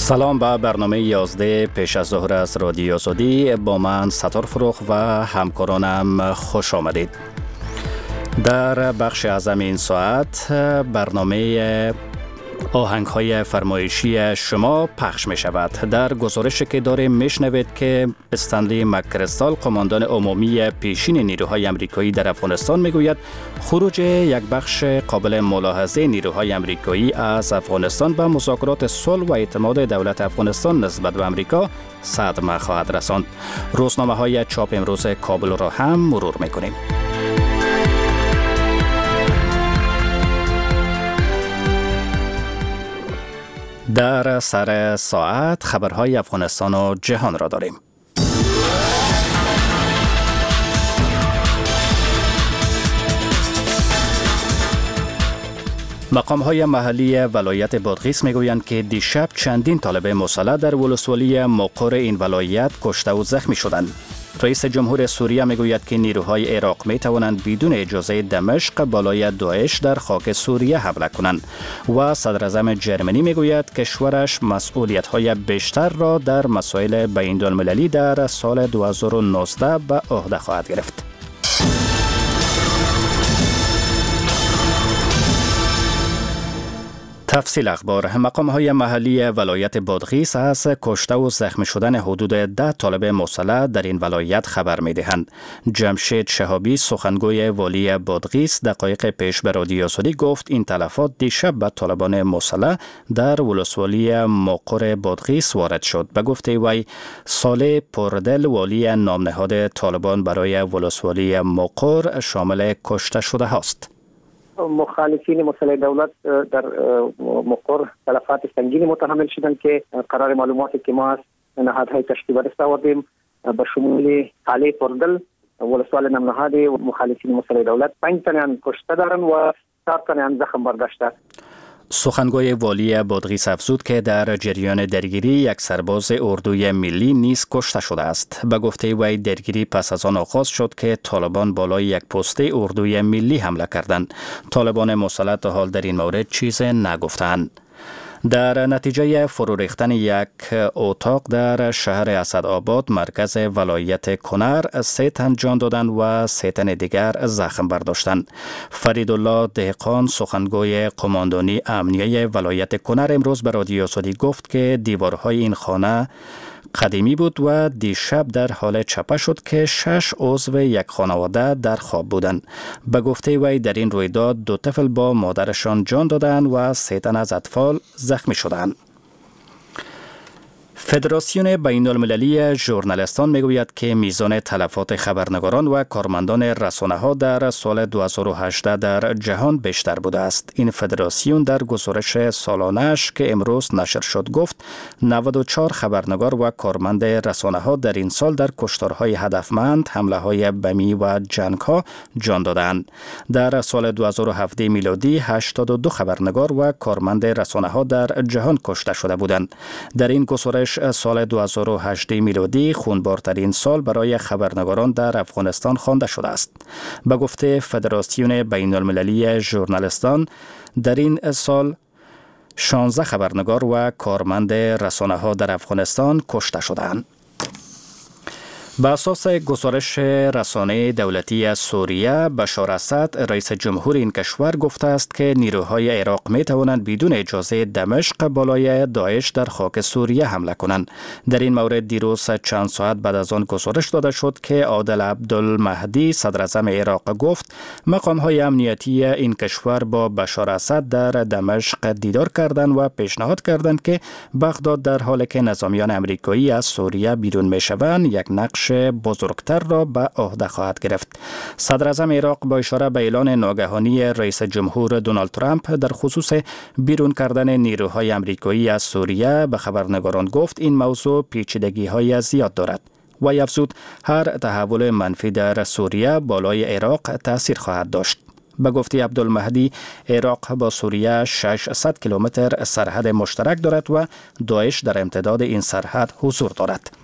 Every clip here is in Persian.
سلام به برنامه 11 پیش از ظهر از رادیو آزادی با من ستار فروخ و همکارانم خوش آمدید. در بخش اعظم این ساعت برنامه آهنگ های فرمایشی شما پخش می شود. در گزارشی که داریم می شنوید که استنلی مک‌کریستال قماندان عمومی پیشین نیروهای امریکایی در افغانستان می گوید خروج یک بخش قابل ملاحظه نیروهای امریکایی از افغانستان به مذاکرات صلح و اعتماد دولت افغانستان نسبت به امریکا صدمه خواهد رساند. روزنامه های چاپ امروز کابل را هم مرور می کنیم. در سر ساعت خبرهای افغانستان و جهان را داریم. مقام‌های محلی ولایت بادغیس میگویند که دیشب چندین طالب مسلح در ولسوالی مقر این ولایت کشته و زخمی شدند. رئیس جمهور سوریه میگوید که نیروهای عراق می توانند بدون اجازه دمشق بالای داعش در خاک سوریه حمله کنند و صدر اعظم جرمنی میگوید کشورش مسئولیت‌های بیشتر را در مسائل بین‌المللی در سال 2019 به عهده خواهد گرفت. تفصیل اخبار. مقام‌های محلی ولایت بادغیس از کشته و زخمی شدن حدود 10 طالب مسلح در این ولایت خبر می‌دهند. جمشید شهابی سخنگوی والی بادغیس دقایق پیش به رادیو آزادی گفت این تلفات دیشب به طالبان مسلح در ولسوالی مقر بادغیس وارد شد. به گفته وی صالح پردل والی نام نهاد طالبان برای ولسوالی مقر شامل کشته شده هاست. مخالفین مسلح دولت در مقر تلفات سنگینی متحمل شدند که قرار معلوماتی که ما از نهادهای تشکیل برست آوردیم به شمول صالح پردل ولسوال نام نهاد مخالفین مسلح دولت 5 تن کشته دارند و 4 تن زخم برداشته. سخنگوی والی بادغیس افزود که در جریان درگیری یک سرباز اردوی ملی نیز کشته شده است. به گفته وی درگیری پس از آن آغاز شد که طالبان بالای یک پست اردوی ملی حمله کردند. طالبان مسلح تا حال در این مورد چیز نگفتند. در نتیجه فرو ریختن یک اتاق در شهر اسدآباد مرکز ولایت کنر 3 تن جان دادند و 3 تن دیگر زخم برداشتند. فریدالله دهقان سخنگوی قماندانی امنیه ولایت کنر امروز به رادیو آزادی گفت که دیوارهای این خانه قدیمی بود و دیشب در حال چپه شد که 6 عضو یک خانواده در خواب بودند. به گفته وی در این رویداد 2 طفل با مادرشان جان دادند و 3 تن از اطفال زخمی شدند. فدراسیون بین‌المللی ژورنالیستان میگوید که میزان تلفات خبرنگاران و کارمندان رسانه‌ها در سال 2018 در جهان بیشتر بوده است. این فدراسیون در گزارش سالانه‌اش که امروز نشر شد گفت 94 خبرنگار و کارمند رسانه‌ها در این سال در کشتارهای هدفمند، حمله‌های بمی و جنگ‌ها جان دادند. در سال 2017 میلادی 82 خبرنگار و کارمند رسانه‌ها در جهان کشته شده بودند. در این گزارش سال 2018 میلادی خونبارترین سال برای خبرنگاران در افغانستان خوانده شده است. به گفته فدراسیون بین‌المللی ژورنالیستان در این سال 16 خبرنگار و کارمند رسانه‌ها در افغانستان کشته شدند. به اساس گزارش رسانه دولتی سوریه، بشار اسد رئیس جمهور این کشور گفته است که نیروهای عراق می توانند بدون اجازه دمشق بالای داعش در خاک سوریه حمله کنند. در این مورد دیروز چند ساعت بعد از آن گزارش داده شد که عادل عبدالمهدی صدر اعظم عراق گفت مقام‌های امنیتی این کشور با بشار اسد در دمشق دیدار کردند و پیشنهاد کردند که بغداد در حالی که نظامیان امریکایی از سوریه بیرون می‌شوند یک نقش بزرگتر را به عهده خواهد گرفت. صدر اعظم عراق با اشاره به اعلان ناگهانی رئیس جمهور دونالد ترامپ در خصوص بیرون کردن نیروهای امریکایی از سوریه به خبرنگاران گفت این موضوع پیچیدگی‌های زیاد دارد. و افزود هر تحول منفی در سوریه بالای عراق تأثیر خواهد داشت. به گفته عبدالمهدی عراق با سوریه 600 کیلومتر سرحد مشترک دارد و داعش در امتداد این سرحد حضور دارد.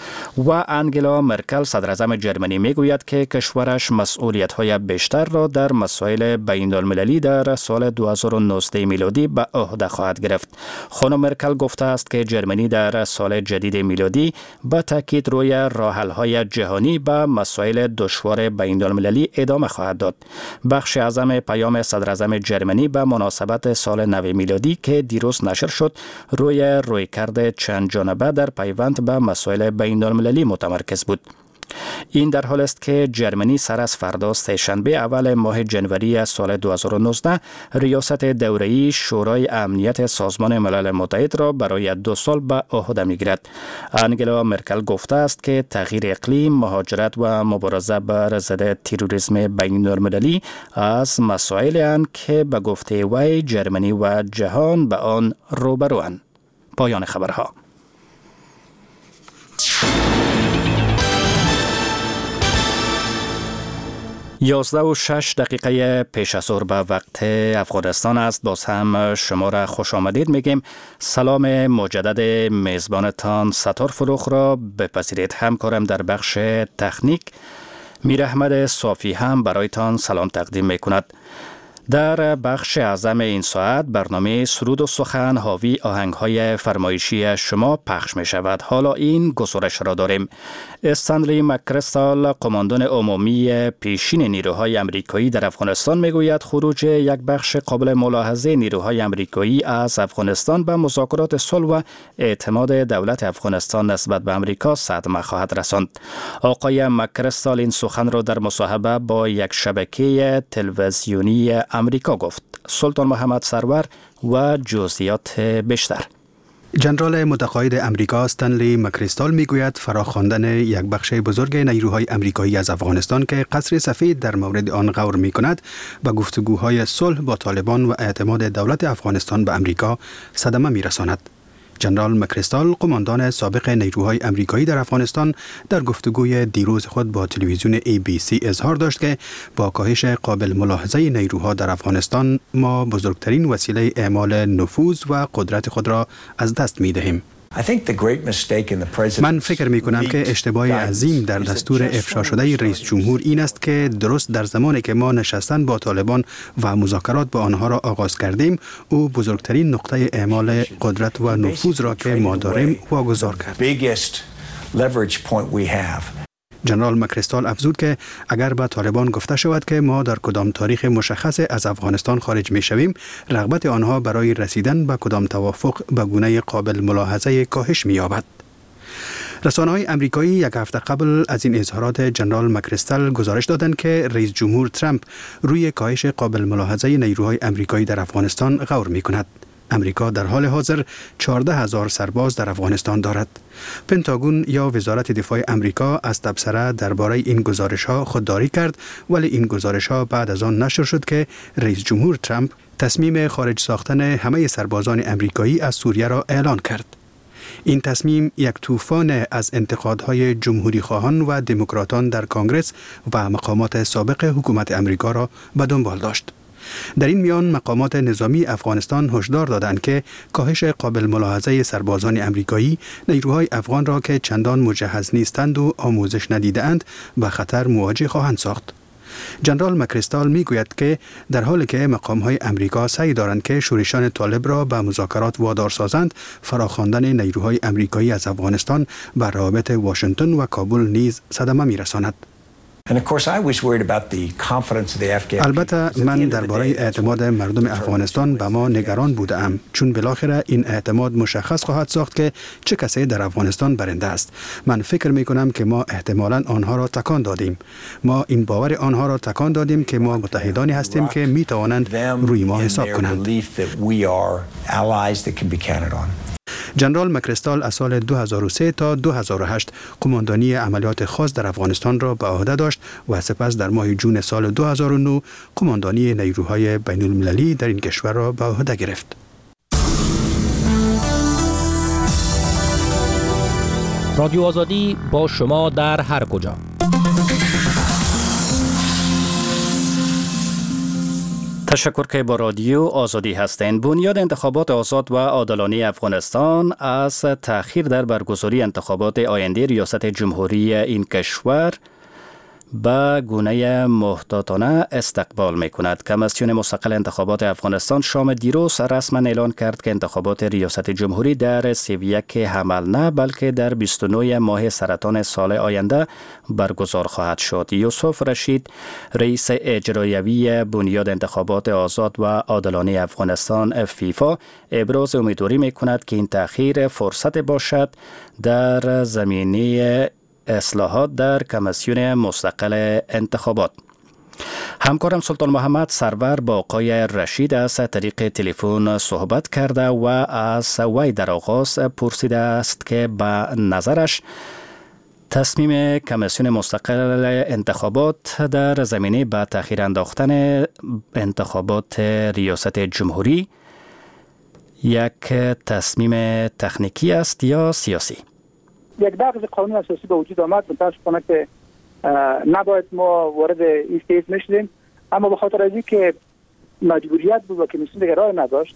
و انگلا مرکل صدر اعظم جرمنی میگوید که کشورش مسئولیت‌های بیشتر را در مسائل بین المللی در سال 2019 میلادی به عهده خواهد گرفت. خانم مرکل گفته است که جرمنی در سال جدید میلادی با تاکید روی راه‌حل‌های جهانی به مسائل دشوار بین المللی ادامه خواهد داد. بخش اعظم پیام صدر اعظم جرمنی به مناسبت سال نو میلادی که دیروز نشر شد روی رویکرد چند جانبه در پیوند به مسائل بین المللی متمرکز بود. این در حال است که جرمنی سر از فردا سه‌شنبه اول ماه جنوری سال 2019 ریاست دوره‌ای شورای امنیت سازمان ملل متحد را برای 2 سال به عهده می‌گیرد. انگلا مرکل گفته است که تغییر اقلیم، مهاجرت و مبارزه بر ضد تروریسم بین‌المللی از مسائلی اند که به گفته وی جرمنی و جهان به آن روبروند. پایان خبرها. 11:06 پیش از ظهر به وقت افغانستان است. باز هم شما را خوش آمدید میگیم. سلام مجدد میزبانتان ستار فروخ را بپذیرید. همکارم در بخش تکنیک میر احمد صافی هم برایتان سلام تقدیم میکند. در بخش اعظم این ساعت برنامه سرود و سخن حاوی آهنگ‌های فرمایشی شما پخش می شود. حالا این گزارش را داریم. استنلی مکریستال، قماندان عمومی پیشین نیروهای آمریکایی در افغانستان میگوید خروج یک بخش قابل ملاحظه نیروهای آمریکایی از افغانستان به مذاکرات صلح و اعتماد دولت افغانستان نسبت به آمریکا صدمه خواهد رساند. آقای مکریستال این سخن را در مصاحبه با یک شبکه تلویزیونی امریکا گفت. سلطان محمد سرور و جزئیات بیشتر. جنرال متقاعد امریکا استنلی مکریستال میگوید فراخواندن یک بخش بزرگ نیروهای امریکایی از افغانستان که قصر سفید در مورد آن غور میکند به گفتگوهای صلح با طالبان و اعتماد دولت افغانستان به امریکا صدمه میرساند. جنرال مکریستال، قماندان سابق نیروهای امریکایی در افغانستان، در گفتگوی دیروز خود با تلویزیون ABC اظهار داشت که با کاهش قابل ملاحظه نیروها در افغانستان ما بزرگترین وسیله اعمال نفوذ و قدرت خود را از دست می دهیم. من فکر می کنم که اشتباه عظیم در دستور افشا شده رئیس جمهور این است که درست در زمانی که ما نشستن با طالبان و مذاکرات با آنها را آغاز کردیم، او بزرگترین نقطه اعمال قدرت و نفوذ را که ما داریم واگذار کرد. جنرال مکریستال افزود که اگر به طالبان گفته شود که ما در کدام تاریخ مشخص از افغانستان خارج می شویم، رغبت آنها برای رسیدن به کدام توافق به گونه قابل ملاحظه کاهش می یابد. رسانه‌های امریکایی یک هفته قبل از این اظهارات جنرال مکریستال گزارش دادند که رئیس جمهور ترامپ روی کاهش قابل ملاحظه نیروهای امریکایی در افغانستان غور می کند. امریکا در حال حاضر 14,000 سرباز در افغانستان دارد. پنتاگون یا وزارت دفاع امریکا از تبصره درباره این گزارش‌ها خودداری کرد، ولی این گزارش‌ها بعد از آن نشر شد که رئیس جمهور ترامپ تصمیم خارج ساختن همه سربازان امریکایی از سوریه را اعلان کرد. این تصمیم یک طوفان از انتقادهای جمهوری خواهان و دموکراتان در کنگره و مقامات سابق حکومت امریکا را به دنبال داشت. در این میان مقامات نظامی افغانستان هشدار دادند که کاهش قابل ملاحظه سربازان امریکایی نیروهای افغان را که چندان مجهز نیستند و آموزش ندیده‌اند به خطر مواجه خواهند ساخت. جنرال مکریستال میگوید که در حالی که مقام‌های امریکا سعی دارند که شورشان طالب را به مذاکرات وادار سازند، فراخواندن نیروهای امریکایی از افغانستان بر روابط واشنگتن و کابل نیز صدمه میرساند. البته من درباره اعتماد مردم افغانستان به ما نگران بودم، چون بالاخره این اعتماد مشخص خواهد ساخت که چه کسی در افغانستان برنده است. من فکر می کنم که ما احتمالاً آنها را تکان دادیم. ما این باور آنها را تکان دادیم که ما متحدانی هستیم که می توانند روی ما حساب کنند. جنرال مکریستال از سال 2003 تا 2008 قماندانی عملیات خاص در افغانستان را به عهده داشت و سپس در ماه جون سال 2009 قماندانی نیروهای بین المللی در این کشور را به عهده گرفت. رادیو آزادی با شما در هر کجا. تشکر که با رادیو آزادی هستند. بنیاد انتخابات آزاد و عادلانه افغانستان از تأخیر در برگزاری انتخابات آینده ریاست جمهوری این کشور به گونه محتاطانه استقبال می کند. کمیسیون مستقل انتخابات افغانستان شام دیروز رسما اعلان کرد که انتخابات ریاست جمهوری در 31 حمل نه بلکه در 29 ماه سرطان سال آینده برگزار خواهد شد. یوسف رشید رئیس اجرایی بنیاد انتخابات آزاد و عادلانه افغانستان فیفا ابراز امیدواری می کند که این تأخیر فرصت باشد در زمینه اصلاحات در کمیسیون مستقل انتخابات. همکارم سلطان محمد سرور با آقای رشید از طریق تلفن صحبت کرده و از وی در آغاز پرسیده است که به نظرش تصمیم کمیسیون مستقل انتخابات در زمینه به تأخیر انداختن انتخابات ریاست جمهوری یک تصمیم تکنیکی است یا سیاسی؟ یک نقض قانون اساسی به وجود آمد. متاسفانه که نباید ما وارد این فیز نشدیم، اما به خاطر از اینکه مجبوریت بود و کمیسیون دیگه راه نداشت،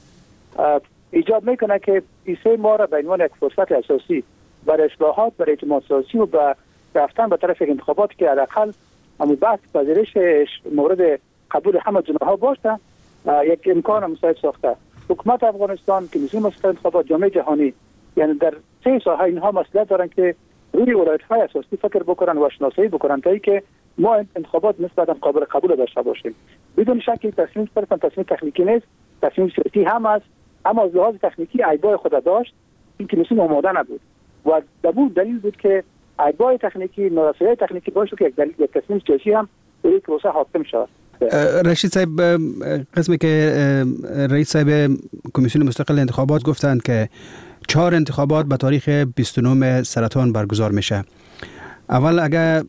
ایجاب میکنه که ایسه ما را به عنوان یک فرصت اساسی برای اصلاحات، برای اعتماد سیاسی و به رفتن به طرف انتخابات که حداقل همون بحث پذیرش مورد قبول همه جناح‌ها باشه، یک امکان مساعد ساخته. حکومت افغانستان، کمیسیون مستقل انتخابات، جامعه جهانی، یعنی در سه ساحه اینها مسئله دارن که روی ولایت‌های اساسی فکر بکنن و شناسایی بکنن تا اینکه ما انتخابات نسبتا قابل قبول داشته باشیم. بدون شک تصمیم صرفا تصمیم تکنیکی نیست، تصمیم سیاسی هم است، اما از لحاظ تکنیکی عیبای خود داشت. این کمیسیون آماده نبود و دلیل بود که عیبای تکنیکی، نارسایی تکنیکی باعث شد که یک تصمیم سیاسی هم روی پروسه حاکم شد. رشید صاحب، قسمی که رئیس صاحب کمیسیون مستقل انتخابات گفتند که 4 انتخابات به تاریخ 29 سرطان برگزار میشه. اول اگر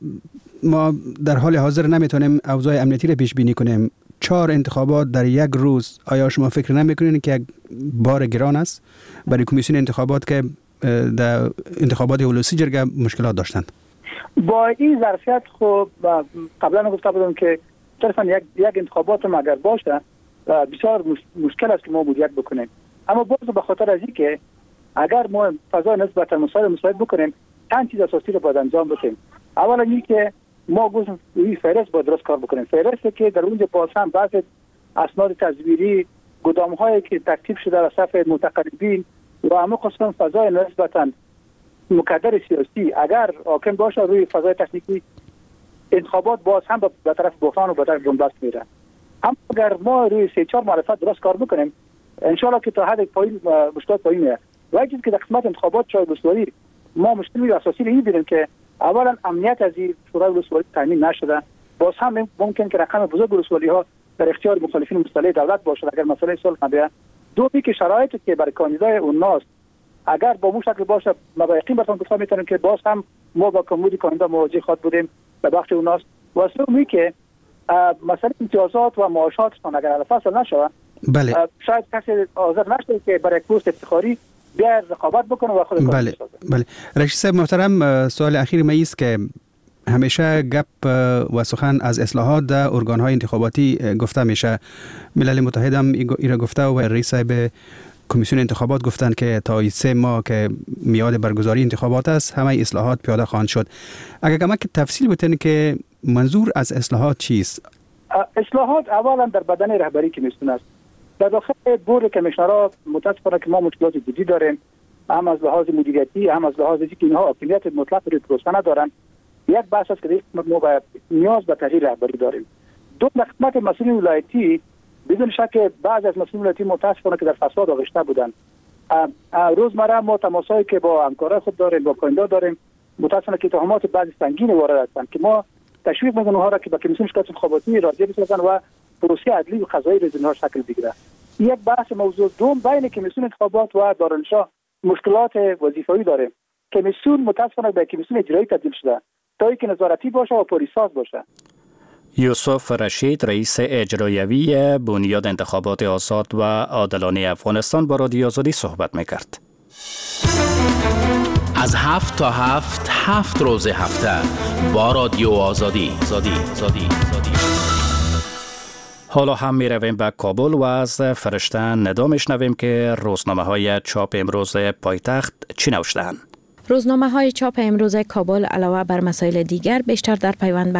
ما در حال حاضر نمیتونیم اوضاع امنیتی رو پیش بینی کنیم، 4 انتخابات در یک روز، آیا شما فکر نمیکنین که یک بار گران است برای کمیسیون انتخابات که در انتخابات اولوسی جرگه مشکلات داشتند؟ با این ظرفیت خب قبلا گفته بودم که صرفا یک انتخابات هم اگر باشه بسیار مشکل است که ما مدیریت بکنیم، اما باز به خاطر از اینکه اگر ما فضا نسبتا مساعد بکنیم، چند چیز اساسی رو باید انجام بدیم. اولا این که ما گفتیم این فهرست باید درست کار بکنیم، فهرستی که در اونجا باز هم بعض اسناد تصویری، گدام‌هایی که ترتیب شده در صف متقلبین و اما خصوصا فضای نسبتا مقدر سیاسی اگر حاکم باشه روی فضای تکنیکی، انتخابات باز هم به طرف بحران و به طرف بنبست میره. اما اگر ما روی 3-4 معرفت درست کار بکنیم، انشالله که تا حد پایین مشکلات پایین میاد. و چیزی که در قسمت انتخابات شورای ولسوالی ما مشکلی اساسی رو می‌بینیم که اولا امنیت از این شورای ولسوالی تامین نشده، باز هم ممکن که رقم بزرگ ولسوالی‌ها در اختیار مخالفین مسلح دولت باشه اگر مسئله صلح نبیه. دومی که شرایطی که برای کاندیدای اوناس اگر با اون شکل باشه، ما با یقین براتون گفتم میتونیم که باز هم ما با کمبود کاندیدا مواجه خواهد بودیم به بخش اوناس. و سومی که مسئله امتیازات و معاشاتشون اگر على فصل نشه، بله، شاید کسی حاضر نشه که برای پست افتخاری بیا رقابت بکنه و خود کار بله بله. رشید صاحب محترم، سوال اخیر من است که همیشه گپ و سخن از اصلاحات در ارگان‌های انتخاباتی گفته میشه. ملل متحد هم ایرا گفته و رئیس صاحب کمیسیون انتخابات گفتند که تا 3 ماه که میاد برگزاری انتخابات است همه اصلاحات پیاده خواهند شد. اگر کمک تفصیل بتین که منظور از اصلاحات چیست؟ اصلاحات اولا در بدن رهبری کمیسیون است. در داخل بورد کمیشنرها متاسفانه که ما مشکلات جدی داریم، هم از لحاظ مدیریتی، هم از لحاظ اینکه اینها حاکمیت مطلق روی پروسه ندارن. یک بحث است که ما باید نیاز به تغییر رهبری داریم. دو، در خدمت مسئولین ولایتی بدون شک بعضی از مسئولین ولایتی متاسفانه که در فساد آغشته بودن. روزمره ما تماسایی که با همکارای خود داریم، با کاندیدا داریم، متاسفانه که اتهامات بعضی سنگین وارد هستند که ما تشویق می‌کنیم اونها را که با کمیسیون شکایت انتخاباتی راضی بسازن و پروسه عدلی و قضایی به اینها شکل بگیره. یک بحث موضوع دوم بین کمیسیون انتخابات و دارالانشا مشکلات وظیفه‌ای داره. کمیسیون متاسفانه به کمیسیون اجرایی تبدیل شده تا اینکه نظارتی باشه و پلیساز باشه. یوسف رشید رئیس اجرایی بنیاد انتخابات آزاد و عادلانه افغانستان با رادیو آزادی صحبت می‌کرد. از 7 تا 7 روز هفته با رادیو آزادی. حالا هم می رویم به کابل و از فرشته ندا می شنویم که روزنامه های چاپ امروز پایتخت چی نوشتند. روزنامه های چاپ امروز کابل علاوه بر مسائل دیگر بیشتر در پیوند